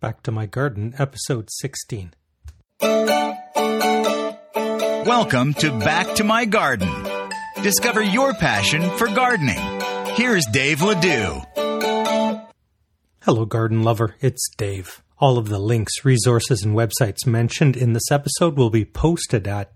Back to My Garden, episode 16. Welcome to Back to My Garden. Discover your passion for gardening. Here's Dave Ledoux. Hello, garden lover. It's Dave. All of the links, resources, and websites mentioned in this episode will be posted at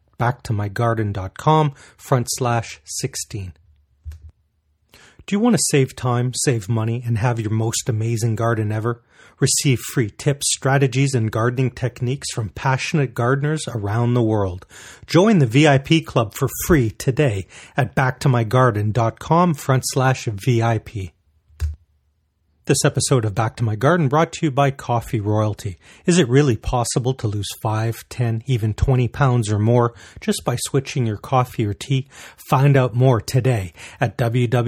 backtomygarden.com/16. Do you want to save time, save money, and have your most amazing garden ever? Receive free tips, strategies, and gardening techniques from passionate gardeners around the world. Join the VIP club for free today at backtomygarden.com/VIP. This episode of Back to My Garden brought to you by Coffee Royalty. Is it really possible to lose 5, 10, even 20 pounds or more just by switching your coffee or tea? Find out more today at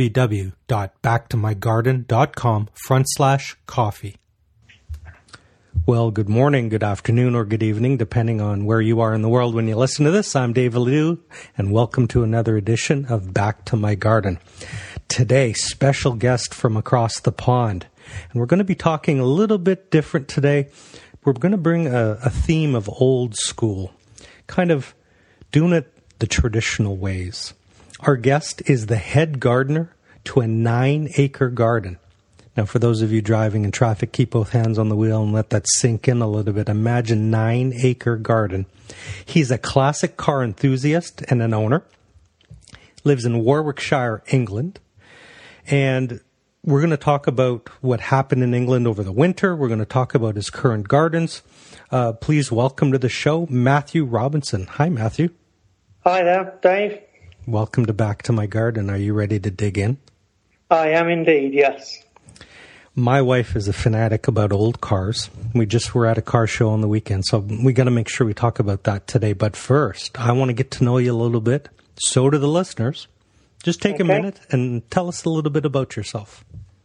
www.backtomygarden.com/coffee. Well, good morning, good afternoon, or good evening, depending on where you are in the world when you listen to this. I'm Dave Ledoux, and welcome to another edition of Back to My Garden. Today, special guest from across the pond. And we're going to be talking a little bit different today. We're going to bring a theme of old school, kind of doing it the traditional ways. Our guest is the head gardener to a 9-acre garden. Now, for those of you driving in traffic, keep both hands on the wheel and let that sink in a little bit. Imagine 9-acre garden. He's a classic car enthusiast and an owner. Lives in Warwickshire, England. And we're going to talk about what happened in England over the winter. We're going to talk about his current gardens. Please welcome to the show, Matthew Robinson. Hi, Matthew. Hi there, Dave. Welcome to Back to My Garden. Are you ready to dig in? I am indeed, yes. My wife is a fanatic about old cars. We just were at a car show on the weekend, so we got to make sure we talk about that today. But first, I want to get to know you a little bit. So do the listeners. Just take a minute and tell us a little bit about yourself.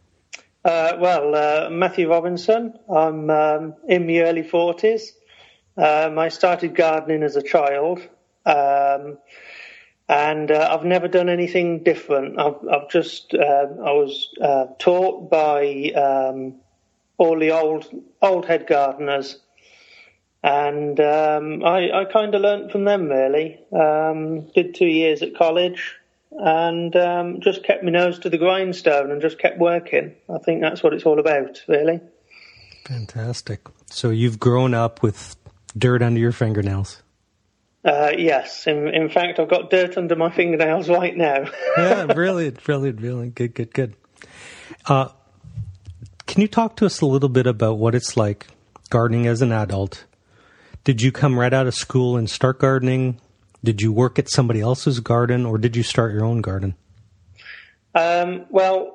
Matthew Robinson. I'm in my early 40s. I started gardening as a child. And I've never done anything different. I was taught by all the old head gardeners, and I kind of learnt from them really. Did 2 years at college, and just kept my nose to the grindstone and just kept working. I think that's what it's all about, really. Fantastic. So you've grown up with dirt under your fingernails. Yes. In fact, I've got dirt under my fingernails right now. Yeah, brilliant. Good. Can you talk to us a little bit about what it's like gardening as an adult? Did you come right out of school and start gardening? Did you work at somebody else's garden, or did you start your own garden? I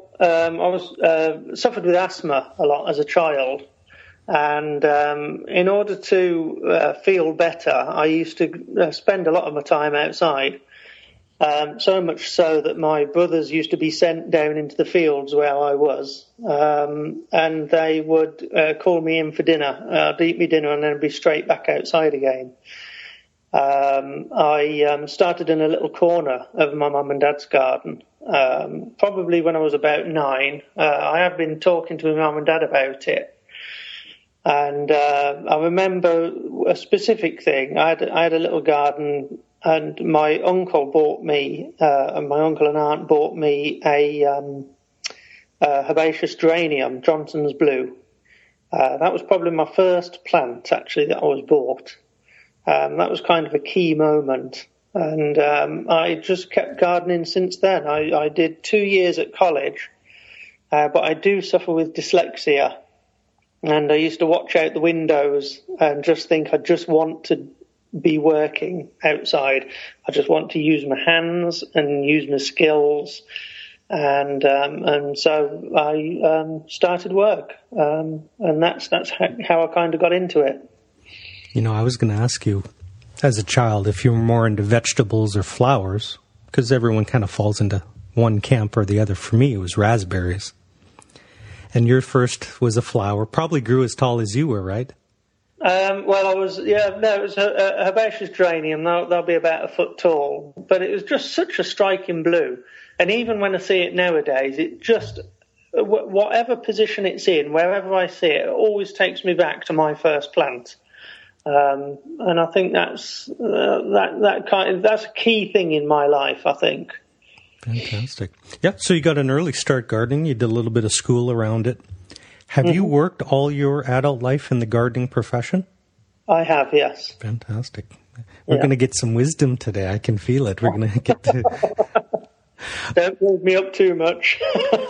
was suffered with asthma a lot as a child. And in order to feel better, I used to spend a lot of my time outside, so much so that my brothers used to be sent down into the fields where I was, and they would call me in for dinner. I'd eat my dinner and then be straight back outside again. I started in a little corner of my mum and dad's garden, probably when I was about 9. I have been talking to my mum and dad about it. And I remember a specific thing. I had a little garden, and my uncle bought me, and my uncle and aunt bought me a herbaceous geranium, Johnson's Blue. That was probably my first plant, actually, that I was bought. That was kind of a key moment. And I just kept gardening since then. I did 2 years at college, but I do suffer with dyslexia. And I used to watch out the windows and just think I just want to be working outside. I just want to use my hands and use my skills. And so I started work. And that's how I kind of got into it. You know, I was going to ask you, as a child, if you were more into vegetables or flowers, because everyone kind of falls into one camp or the other. For me, it was raspberries. And your first was a flower, probably grew as tall as you were, right? It was a herbaceous geranium. They'll be about a foot tall, but it was just such a striking blue. And even when I see it nowadays, it just whatever position it's in, wherever I see it, it always takes me back to my first plant. And I think that's a key thing in my life, I think. Fantastic. Yeah, so you got an early start gardening. You did a little bit of school around it. Have you worked all your adult life in the gardening profession? I have, yes. Fantastic. We're going to get some wisdom today. I can feel it. We're going to get to... Don't build me up too much.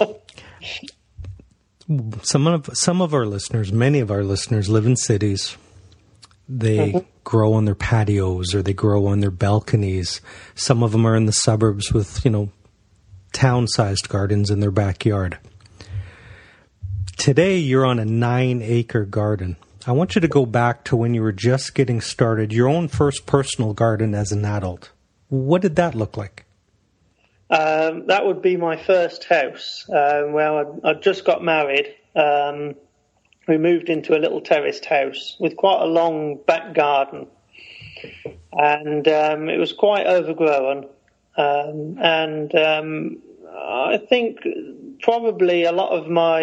Some of our listeners, many of our listeners live in cities. They grow on their patios or they grow on their balconies. Some of them are in the suburbs with, town-sized gardens in their backyard. Today, you're on a 9-acre garden. I want you to go back to when you were just getting started, your own first personal garden as an adult. What did that look like? That would be my first house. Well, I'd just got married. We moved into a little terraced house with quite a long back garden. And it was quite overgrown. I think probably a lot of my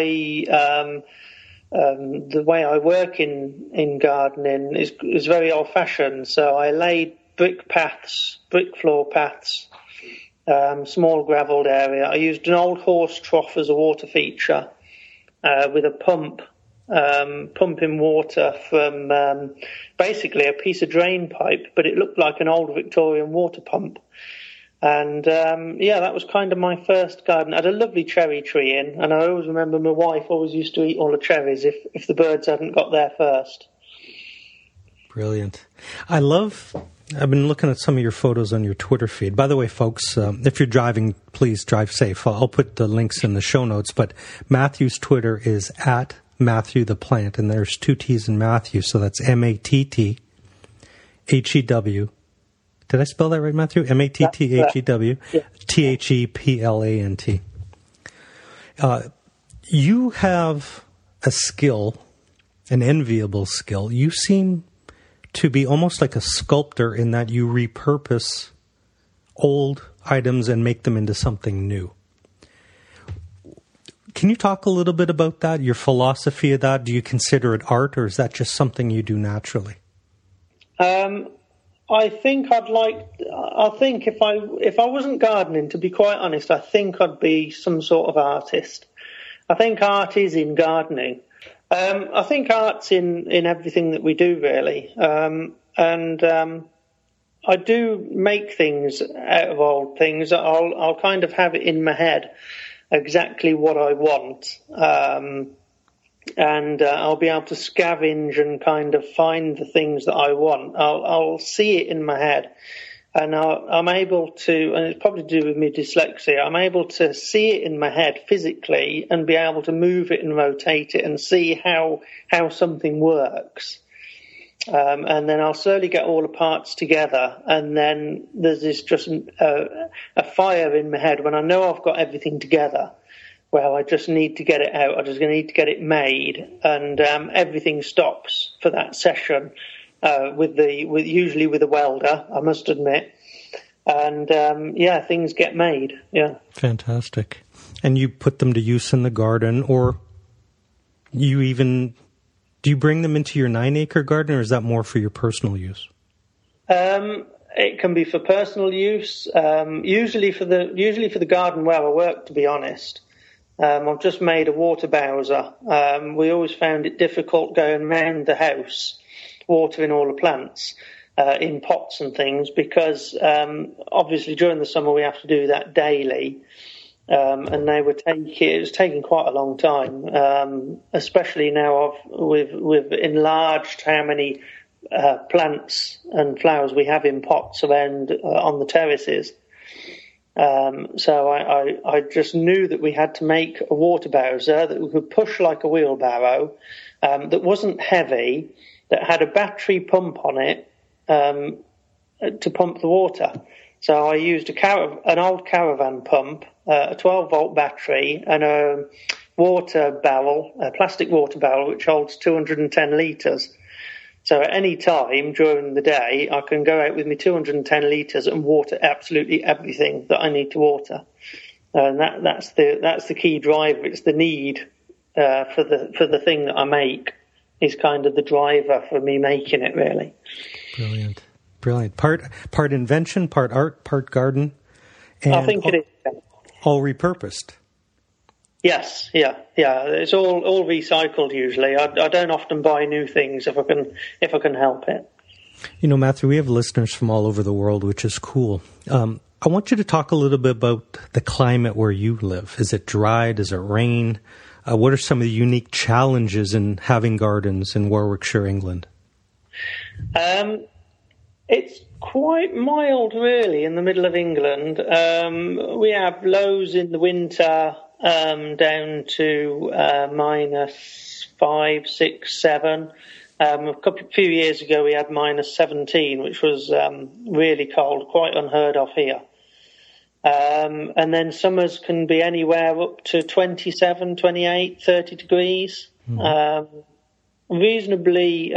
the way I work in gardening is very old-fashioned. So I laid brick floor paths, small gravelled area. I used an old horse trough as a water feature with a pump, pumping water from basically a piece of drain pipe, but it looked like an old Victorian water pump. And, that was kind of my first garden. I had a lovely cherry tree in, and I always remember my wife always used to eat all the cherries if the birds hadn't got there first. Brilliant. I've been looking at some of your photos on your Twitter feed. By the way, folks, if you're driving, please drive safe. I'll put the links in the show notes, but Matthew's Twitter is at Matthew the Plant, and there's 2 T's in Matthew, so that's MATTHEW. Did I spell that right, Matthew? MATTHEW, THEPLANT. You have a skill, an enviable skill. You seem to be almost like a sculptor in that you repurpose old items and make them into something new. Can you talk a little bit about that, your philosophy of that? Do you consider it art, or is that just something you do naturally? I think if I wasn't gardening, to be quite honest, I think I'd be some sort of artist. I think art is in gardening. I think art's in everything that we do, really. I do make things out of old things. I'll kind of have it in my head exactly what I want. And I'll be able to scavenge and kind of find the things that I want. I'll see it in my head, and I'm able to, and it's probably to do with my dyslexia, I'm able to see it in my head physically and be able to move it and rotate it and see how something works. And then I'll slowly get all the parts together, and then there's this just a fire in my head when I know I've got everything together. Well, I just need to get it out. I just need to get it made, and everything stops for that session. Usually with a welder, I must admit, and things get made. Yeah, fantastic. And you put them to use in the garden, or do you bring them into your 9-acre garden, or is that more for your personal use? It can be for personal use. Usually for the garden where I work, to be honest. I've just made a water bowser. We always found it difficult going around the house, watering all the plants in pots and things, because obviously during the summer we have to do that daily, and it was taking quite a long time, especially now we've enlarged how many plants and flowers we have in pots around on the terraces. So I just knew that we had to make a water bowser that we could push like a wheelbarrow, that wasn't heavy, that had a battery pump on it to pump the water. So I used an old caravan pump, a 12-volt battery, and a plastic water barrel, which holds 210 litres. So at any time during the day, I can go out with me 210 litres and water absolutely everything that I need to water. and that's the key driver. It's the need for the thing that I make is kind of the driver for me making it, really. Brilliant. Part invention, part art, part garden. And I think it is. All repurposed. Yes, yeah. It's all recycled usually. I don't often buy new things if I can help it. You know, Matthew, we have listeners from all over the world, which is cool. I want you to talk a little bit about the climate where you live. Is it dry? Does it rain? What are some of the unique challenges in having gardens in Warwickshire, England? It's quite mild, really, in the middle of England. We have lows in the winter down to -5, 6, 7. A few years ago, we had -17, which was really cold, quite unheard of here. And then summers can be anywhere up to 27, 28, 30 degrees. Reasonably,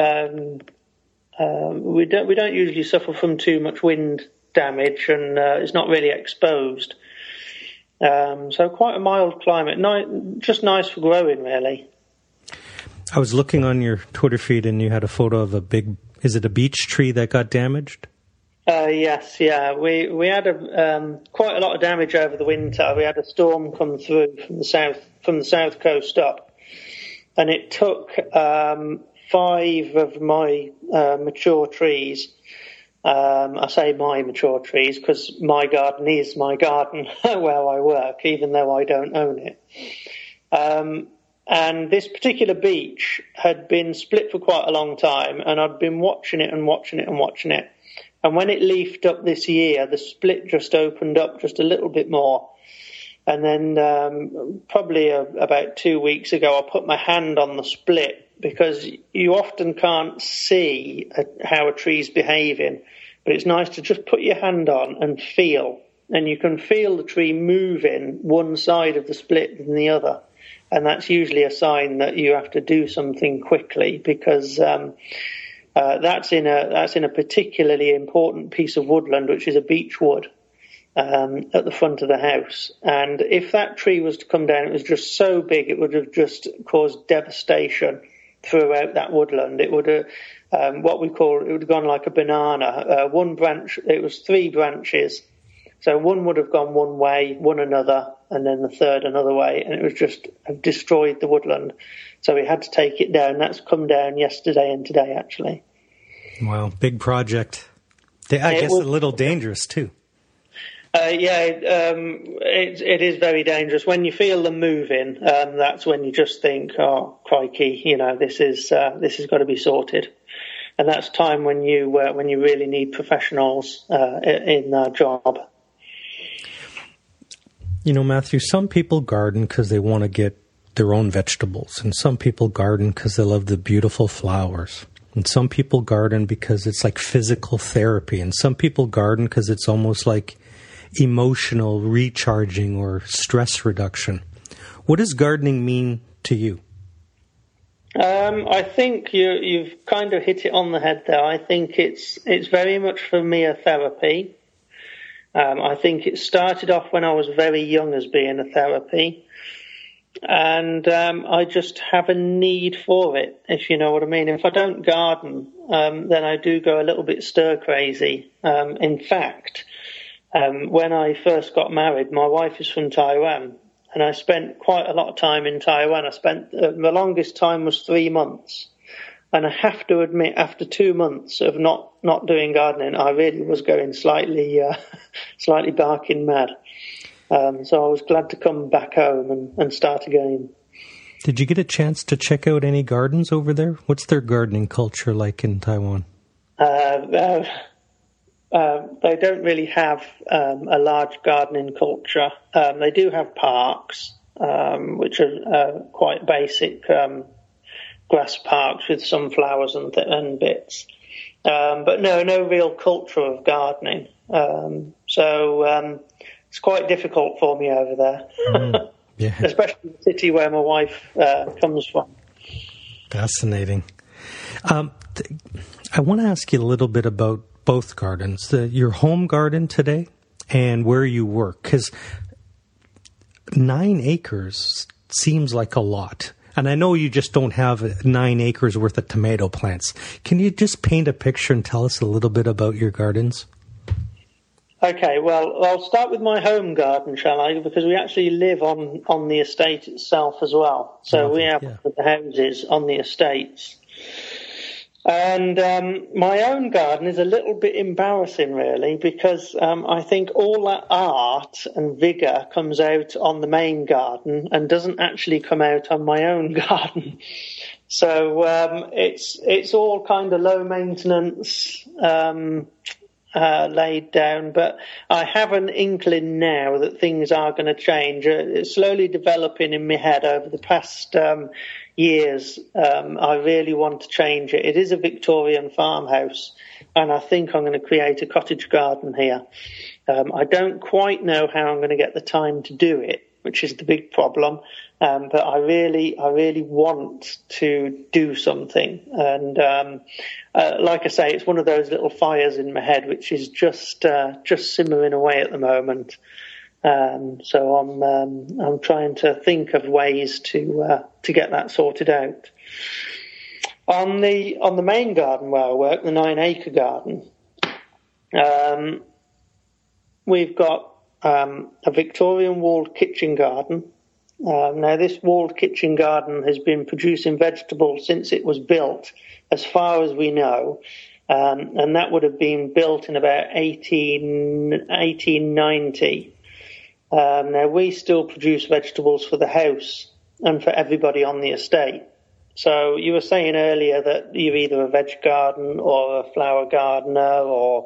we don't usually suffer from too much wind damage, and it's not really exposed. So quite a mild climate, just nice for growing, really. I was looking on your Twitter feed, and you had a photo of is it a beech tree that got damaged? Yes, yeah. We had quite a lot of damage over the winter. We had a storm come through from the south coast up, and it took 5 of my mature trees. I say my mature trees because my garden is my garden where I work, even though I don't own it. And this particular beech had been split for quite a long time, and I'd been watching it. And when it leafed up this year, the split just opened up just a little bit more. And then probably about 2 weeks ago, I put my hand on the split, because you often can't see how a tree's behaving. But it's nice to just put your hand on and feel. And you can feel the tree moving one side of the split than the other. And that's usually a sign that you have to do something quickly, because that's in a particularly important piece of woodland, which is a beech wood at the front of the house. And if that tree was to come down, it was just so big, it would have just caused devastation throughout that woodland. It would have it would have gone like a banana. One branch, it was 3 branches. So one would have gone one way, one another, and then the third another way, and it was just destroyed the woodland. So we had to take it down. That's come down yesterday and today, actually. Wow, big project. I guess a little dangerous too. It is very dangerous. When you feel them moving, that's when you just think, "Oh, crikey! This is got to be sorted." And that's time when you really need professionals in their job. You know, Matthew, some people garden because they want to get their own vegetables, and some people garden because they love the beautiful flowers, and some people garden because it's like physical therapy, and some people garden because it's almost like emotional recharging or stress reduction. What does gardening mean to you? I think you've kind of hit it on the head there. I think it's very much for me a therapy. I think it started off when I was very young as being a therapy, and I just have a need for it, if you know what I mean. If I don't garden, then I do go a little bit stir crazy. In fact, when I first got married, my wife is from Taiwan, and I spent quite a lot of time in Taiwan. The longest time was 3 months. And I have to admit, after 2 months of not doing gardening, I really was going slightly barking mad. So I was glad to come back home and start again. Did you get a chance to check out any gardens over there? What's their gardening culture like in Taiwan? They don't really have a large gardening culture. They do have parks, which are quite basic grass parks with some flowers and bits. But no real culture of gardening. So it's quite difficult for me over there. Yeah. Especially the city where my wife comes from. Fascinating. I want to ask you a little bit about both gardens, your home garden today and where you work, because 9 acres seems like a lot. And I know you just don't have 9 acres worth of tomato plants. Can you just paint a picture and tell us a little bit about your gardens? Okay, well, I'll start with my home garden, shall I? Because we actually live on the estate itself as well. So we have the houses on the estates. And my own garden is a little bit embarrassing, really, because I think all that art and vigour comes out on the main garden and doesn't actually come out on my own garden. So it's all kind of low maintenance, laid down, but I have an inkling now that things are going to change. It's slowly developing in my head over the past years. I really want to change it. It is a Victorian farmhouse, and I think I'm going to create a cottage garden here. I don't quite know how I'm going to get the time to do it, which is the big problem. But I really want to do something. And like I say, it's one of those little fires in my head, which is just simmering away at the moment. So I'm trying to think of ways to get that sorted out. On the main garden where I work, the 9-acre garden, we've got a Victorian walled kitchen garden. Now, this walled kitchen garden has been producing vegetables since it was built, as far as we know, and that would have been built in about 1890. Now, we still produce vegetables for the house and for everybody on the estate. So you were saying earlier that you're either a veg garden or a flower gardener or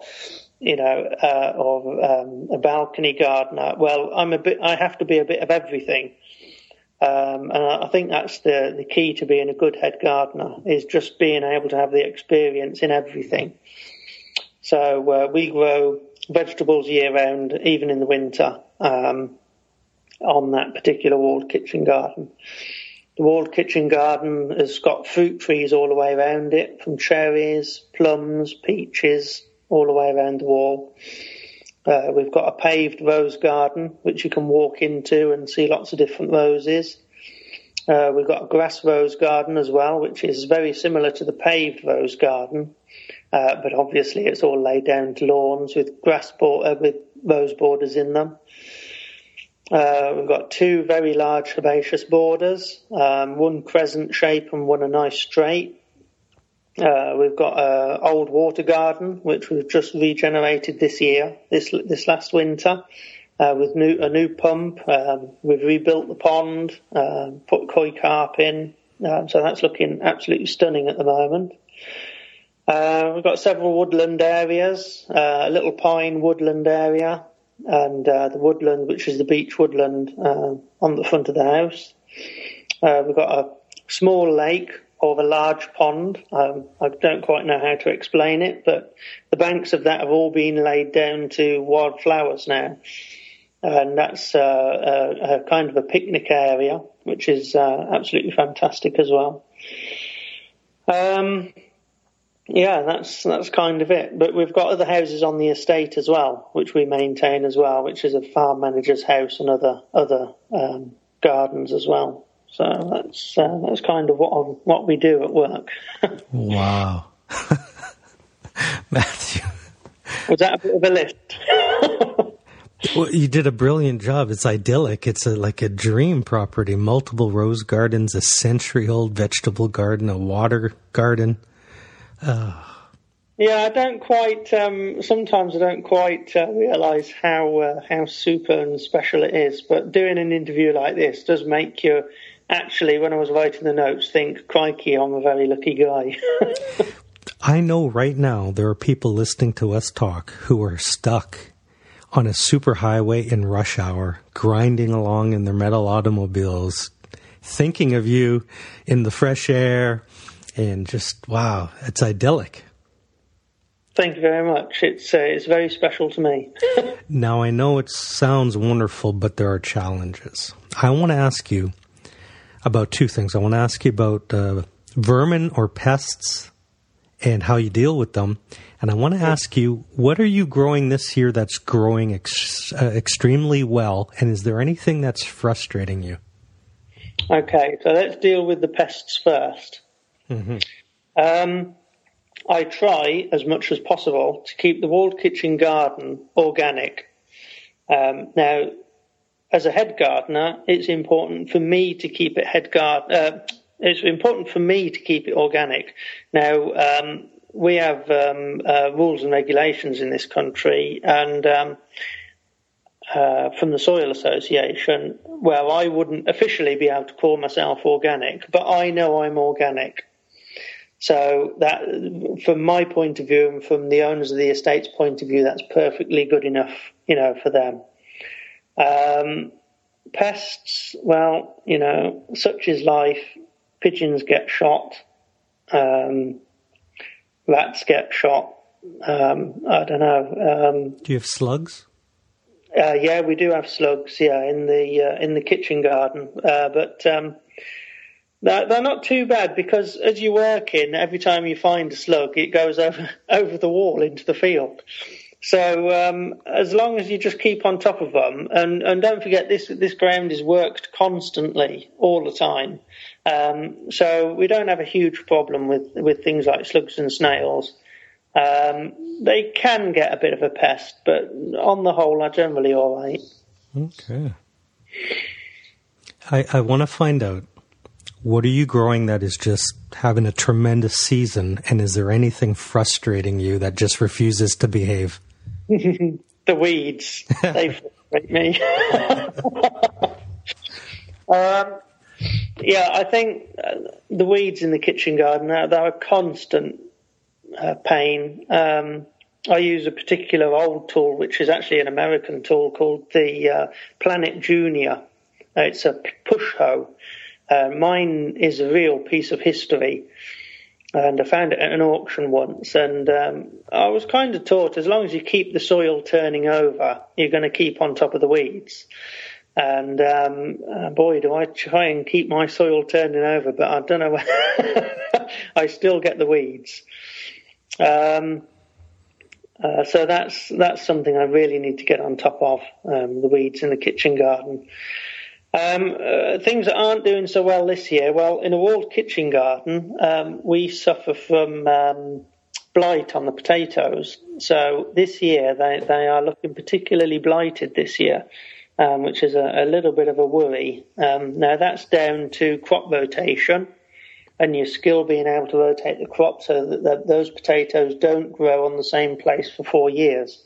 a balcony gardener. Well, I have to be a bit of everything. And I think that's the key to being a good head gardener, is just being able to have the experience in everything. So we grow vegetables year round, even in the winter, on that particular walled kitchen garden. The walled kitchen garden has got fruit trees all the way around it, from cherries, plums, peaches, all the way around the wall. We've got a paved rose garden, which you can walk into and see lots of different roses. We've got a grass rose garden as well, which is very similar to the paved rose garden, but obviously it's all laid down to lawns with with rose borders in them. We've got 2 very large herbaceous borders, one crescent shape and one a nice straight. We've got an old water garden, which we've just regenerated this year, this last winter, with a new pump. We've rebuilt the pond, put koi carp in, so that's looking absolutely stunning at the moment. We've got several woodland areas, a little pine woodland area, and the woodland, which is the beech woodland, on the front of the house. We've got a small lake or a large pond. I don't quite know how to explain it, but the banks of that have all been laid down to wildflowers now. And that's a kind of a picnic area, which is absolutely fantastic as well. That's kind of it. But we've got other houses on the estate as well, which we maintain as well, which is a farm manager's house and other gardens as well. So that's kind of what we do at work. Wow. Matthew. Was that a bit of a list? Well, you did a brilliant job. It's idyllic. It's like a dream property. Multiple rose gardens, a century-old vegetable garden, a water garden. Yeah, I don't quite. Sometimes I don't quite realise how super and special it is. But doing an interview like this does make you actually, when I was writing the notes, think, "Crikey, I'm a very lucky guy." I know right now there are people listening to us talk who are stuck on a superhighway in rush hour, grinding along in their metal automobiles, thinking of you in the fresh air, and just, wow, it's idyllic. Thank you very much. It's very special to me. Now, I know it sounds wonderful, but there are challenges. I want to ask you about 2 things. I want to ask you about vermin or pests and how you deal with them. And I want to ask you, what are you growing this year that's growing extremely well? And is there anything that's frustrating you? Okay, so let's deal with the pests first. Mm-hmm. I try as much as possible to keep the walled kitchen garden organic. Now, as a head gardener, it's important for me to keep it it's important for me to keep it organic. Now, we have rules and regulations in this country, and from the Soil Association, well, I wouldn't officially be able to call myself organic, but I know I'm organic. So that, from my point of view and from the owners of the estate's point of view, that's perfectly good enough, for them. Pests, well, such is life. Pigeons get shot. Rats get shot. I don't know. Do you have slugs? Yeah, we do have slugs. Yeah, in the kitchen garden, but they're not too bad, because as you work in, every time you find a slug, it goes over the wall into the field. So as long as you just keep on top of them, and don't forget this ground is worked constantly all the time. So we don't have a huge problem with things like slugs and snails. They can get a bit of a pest, but on the whole, are generally all right. Okay. I want to find out, what are you growing that is just having a tremendous season, and is there anything frustrating you that just refuses to behave? The weeds. They frustrate me. Yeah, I think the weeds in the kitchen garden, they're a constant pain. I use a particular old tool, which is actually an American tool called the Planet Junior. It's a push hoe. Mine is a real piece of history, and I found it at an auction once, and I was kind of taught, as long as you keep the soil turning over, you're going to keep on top of the weeds. And boy, do I try and keep my soil turning over, but I don't know. I still get the weeds. So that's something I really need to get on top of, the weeds in the kitchen garden. Things that aren't doing so well this year. Well, in a walled kitchen garden, we suffer from blight on the potatoes. So this year they are looking particularly blighted this year, which is a little bit of a worry. Now that's down to crop rotation and your skill being able to rotate the crop so that those potatoes don't grow on the same place for 4 years.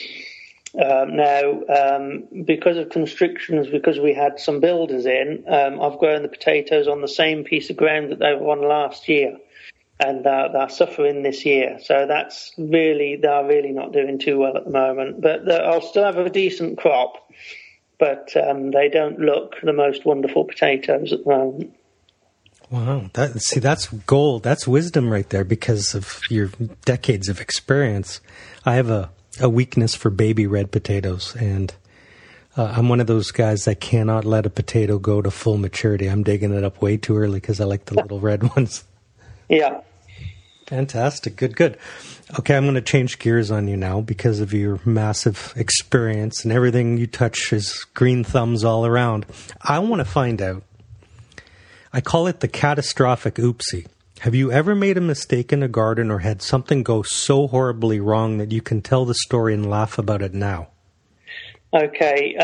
Now, because of constrictions, because we had some builders in, I've grown the potatoes on the same piece of ground that they were on last year, and they're suffering this year. So they're really not doing too well at the moment. But I'll still have a decent crop, but they don't look the most wonderful potatoes at the moment. Wow, that's gold. That's wisdom right there, because of your decades of experience. I have a weakness for baby red potatoes, and I'm one of those guys that cannot let a potato go to full maturity. I'm digging it up way too early because I like the little red ones. Yeah. Fantastic. Good. Okay, I'm going to change gears on you now because of your massive experience, and everything you touch is green thumbs all around. I want to find out, I call it the catastrophic oopsie. Have you ever made a mistake in a garden or had something go so horribly wrong that you can tell the story and laugh about it now? Okay.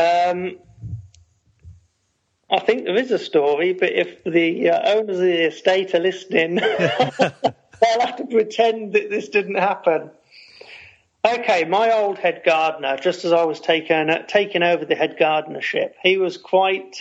I think there is a story, but if the owners of the estate are listening, they'll have to pretend that this didn't happen. Okay, my old head gardener, just as I was taking over the head gardenership, he was quite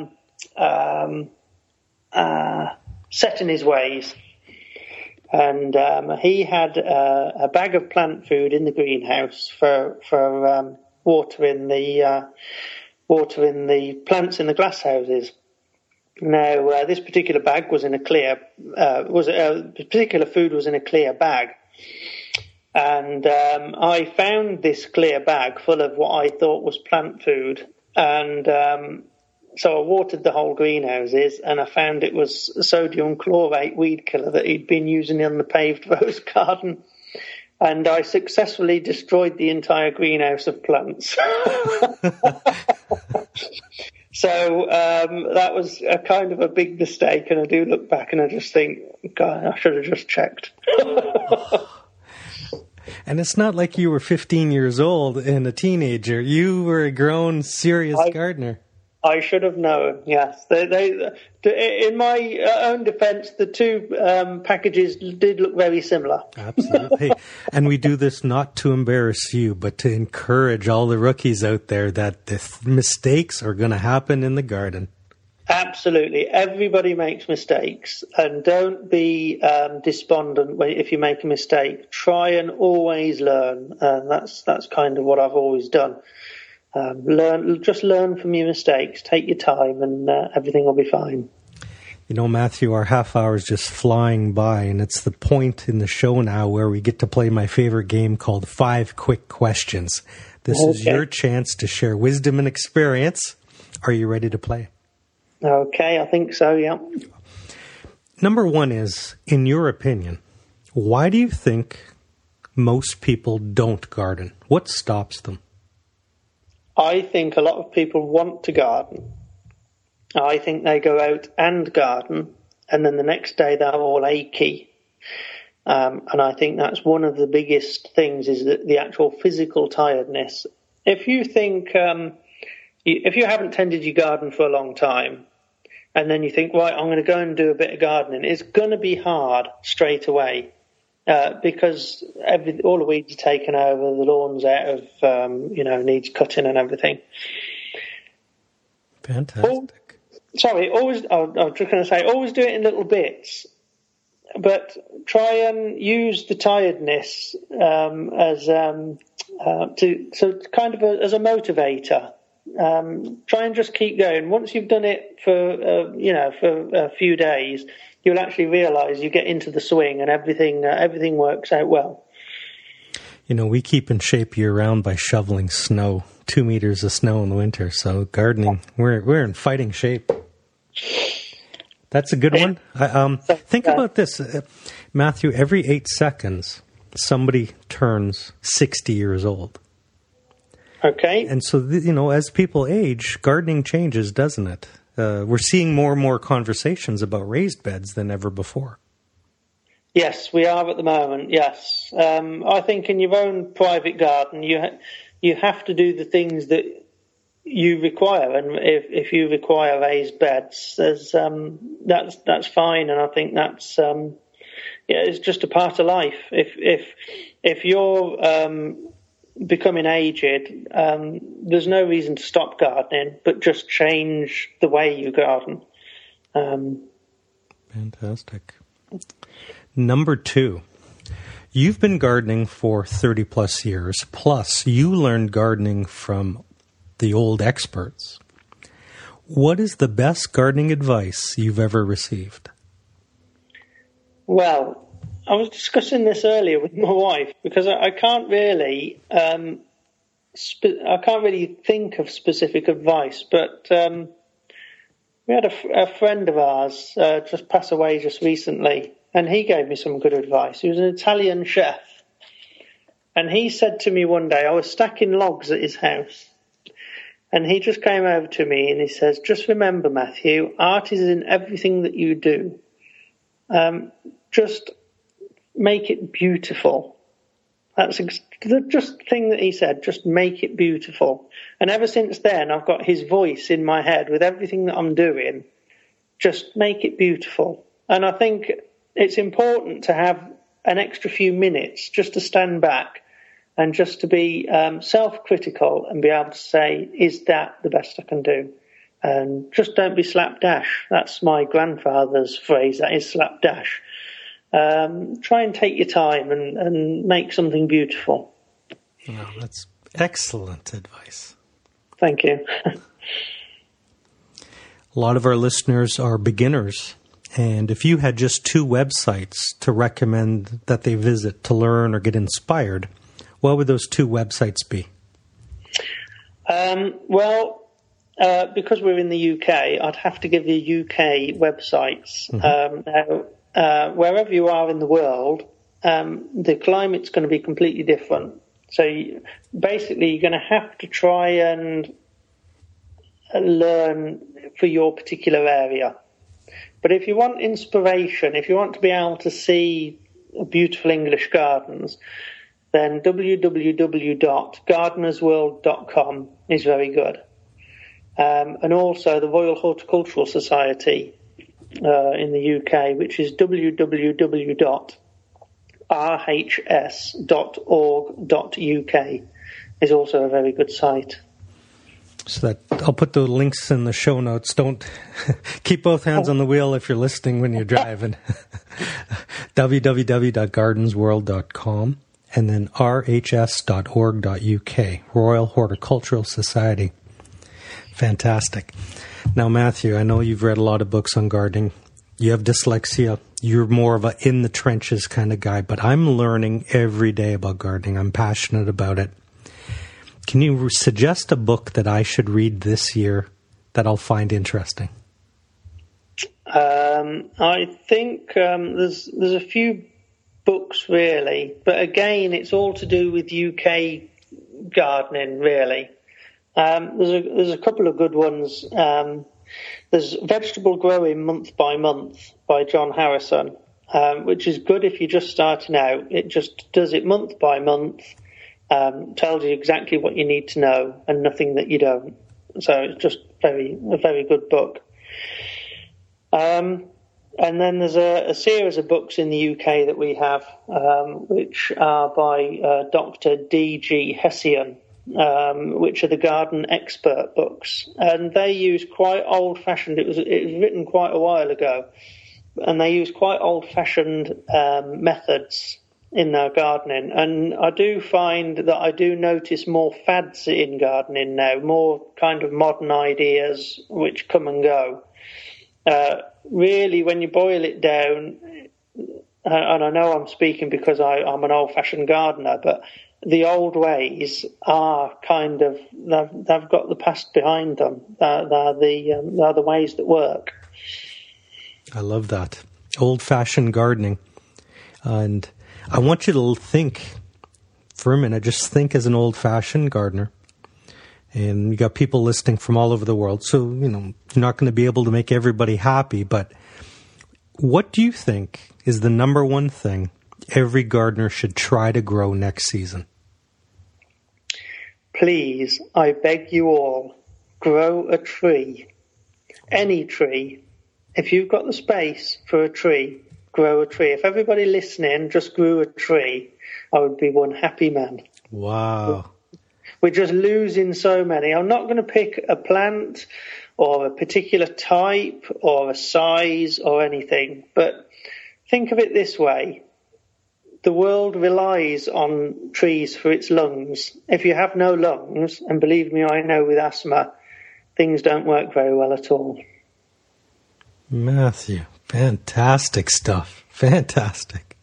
set in his ways, and he had a bag of plant food in the greenhouse for watering the plants in the glass houses. Now this particular bag was in a clear particular food was in a clear bag, and I found this clear bag full of what I thought was plant food, and So I watered the whole greenhouses, and I found it was sodium chlorate weed killer that he'd been using in the paved rose garden. And I successfully destroyed the entire greenhouse of plants. So that was a kind of a big mistake, and I do look back and I just think, God, I should have just checked. And it's not like you were 15 years old and a teenager. You were a grown, serious gardener. I should have known, yes. In my own defense, the two packages did look very similar. Absolutely. And we do this not to embarrass you, but to encourage all the rookies out there that the mistakes are going to happen in the garden. Absolutely. Everybody makes mistakes, and don't be despondent if you make a mistake. Try and always learn, and that's kind of what I've always done. Learn from your mistakes, take your time, and everything will be fine. You know, Matthew, our half hour is just flying by, and it's the point in the show now where we get to play my favorite game called 5 Quick Questions. This is your chance to share wisdom and experience. Are you ready to play? Okay, I think so, yeah. Number 1 is, in your opinion, why do you think most people don't garden? What stops them? I think a lot of people want to garden. I think they go out and garden, and then the next day they're all achy. And I think that's one of the biggest things, is the actual physical tiredness. If you think, if you haven't tended your garden for a long time, and then you think, right, I'm going to go and do a bit of gardening, it's going to be hard straight away. Because all the weeds are taken over, the lawn's out of, needs cutting and everything. Fantastic. I was just going to say, always do it in little bits, but try and use the tiredness as kind of as a motivator. Try and just keep going. Once you've done it for a few days, you'll actually realise you get into the swing and everything works out well. You know, we keep in shape year-round by shoveling snow, 2 meters of snow in the winter. So gardening, we're in fighting shape. That's a good one. Think about this, Matthew. Every 8 seconds, somebody turns 60 years old. Okay. And so, as people age, gardening changes, doesn't it? We're seeing more and more conversations about raised beds than ever before. Yes, we are at the moment, yes. I think in your own private garden, you have to do the things that you require. And if you require raised beds, that's fine. And I think that's it's just a part of life. If you're becoming aged, there's no reason to stop gardening, but just change the way you garden. Fantastic. Number 2, you've been gardening for 30 plus years, plus you learned gardening from the old experts. What is the best gardening advice you've ever received? Well, I was discussing this earlier with my wife, because I can't really, think of specific advice. But we had a friend of ours just pass away just recently, and he gave me some good advice. He was an Italian chef, and he said to me one day, I was stacking logs at his house, and he just came over to me and he says, "Just remember, Matthew, art is in everything that you do. Just make it beautiful." That's just the thing that he said, just make it beautiful. And ever since then, I've got his voice in my head with everything that I'm doing. Just make it beautiful. And I think it's important to have an extra few minutes just to stand back and just to be self-critical and be able to say, is that the best I can do? And just don't be slapdash. That's my grandfather's phrase, that is slapdash. Try and take your time and make something beautiful. Well, that's excellent advice. Thank you. A lot of our listeners are beginners, and if you had just 2 websites to recommend that they visit to learn or get inspired, what would those 2 websites be? Well, because we're in the UK, I'd have to give you UK websites. Now, wherever you are in the world, the climate's going to be completely different. So basically, you're going to have to try and learn for your particular area. But if you want inspiration, if you want to be able to see beautiful English gardens, then www.gardenersworld.com is very good. And also the Royal Horticultural Society in the UK, which is www.rhs.org.uk, is also a very good site. So that I'll put the links in the show notes. Don't keep both hands on the wheel if you're listening when you're driving. www.gardensworld.com and then rhs.org.uk, Royal Horticultural Society. Fantastic. Now, Matthew, I know you've read a lot of books on gardening. You have dyslexia. You're more of a in the trenches kind of guy, but I'm learning every day about gardening. I'm passionate about it. Can you suggest a book that I should read this year that I'll find interesting? I think there's a few books really, but again, it's all to do with UK gardening really. There's a couple of good ones. There's Vegetable Growing Month by Month by John Harrison, which is good if you're just starting out. It just does it month by month. Tells you exactly what you need to know and nothing that you don't. So it's just a very good book. And then there's a series of books in the UK that we have, which are by Dr. D.G. Hessian, which are the garden expert books. And they use quite old-fashioned, it was written quite a while ago, and they use quite old-fashioned methods in their gardening, and I do find that I do notice more fads in gardening now, more kind of modern ideas which come and go. Really, when you boil it down, and I know I'm speaking because I'm an old-fashioned gardener, but the old ways are kind of, they've got the past behind them. They're the ways that work. I love that. Old-fashioned gardening. And I want you to think for a minute, just think as an old-fashioned gardener. And you got people listening from all over the world. So, you're not going to be able to make everybody happy. But what do you think is the number one thing every gardener should try to grow next season? Please, I beg you all, grow a tree. Any tree. If you've got the space for a tree, grow a tree. If everybody listening just grew a tree, I would be one happy man. Wow. We're just losing so many. I'm not going to pick a plant or a particular type or a size or anything, but think of it this way. The world relies on trees for its lungs. If you have no lungs, and believe me, I know with asthma, things don't work very well at all. Matthew, fantastic stuff. Fantastic.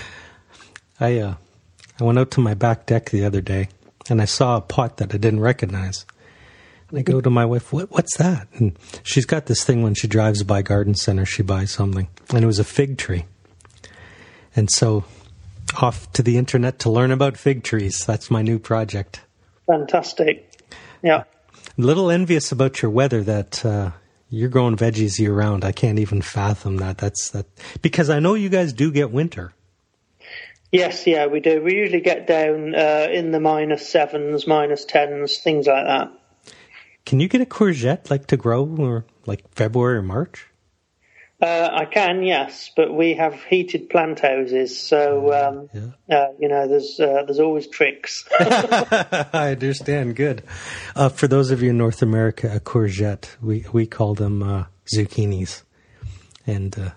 I went out to my back deck the other day, and I saw a pot that I didn't recognize. And I go to my wife, what's that? And she's got this thing when she drives by Garden Center, she buys something. And it was a fig tree. And so off to the internet to learn about fig trees. That's my new project. Fantastic. Yeah. I'm a little envious about your weather that you're growing veggies year round. I can't even fathom that. That's because I know you guys do get winter. Yes, yeah, we do. We usually get down in the -7s, -10s, things like that. Can you get a courgette to grow or February or March? I can, yes, but we have heated plant houses, so there's always tricks. I understand. Good. For those of you in North America, a courgette, we call them zucchinis, and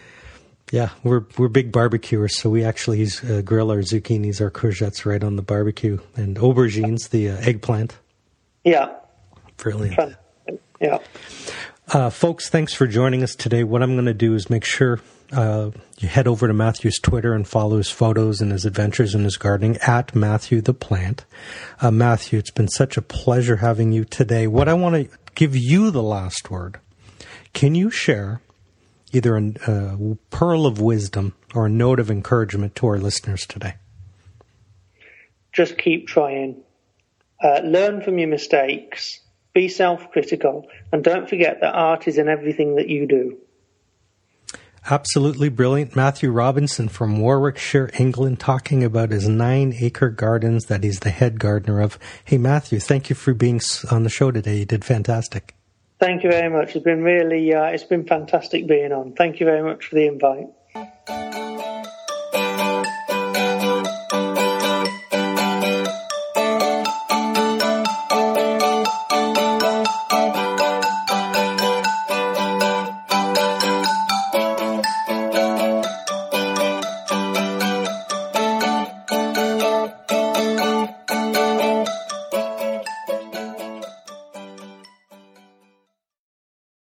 we're big barbecuers, so we actually grill our zucchinis, our courgettes, right on the barbecue, and aubergines, the eggplant. Yeah. Brilliant. Yeah. Folks, thanks for joining us today. What I'm going to do is make sure you head over to Matthew's Twitter and follow his photos and his adventures in his gardening at Matthew the Plant. Matthew, it's been such a pleasure having you today. What I want to give you the last word. Can you share either a pearl of wisdom or a note of encouragement to our listeners today? Just keep trying. Learn from your mistakes. Be self-critical. And don't forget that art is in everything that you do. Absolutely brilliant. Matthew Robinson from Warwickshire, England, talking about his 9-acre gardens that he's the head gardener of. Hey, Matthew, thank you for being on the show today. You did fantastic. Thank you very much. It's been fantastic being on. Thank you very much for the invite.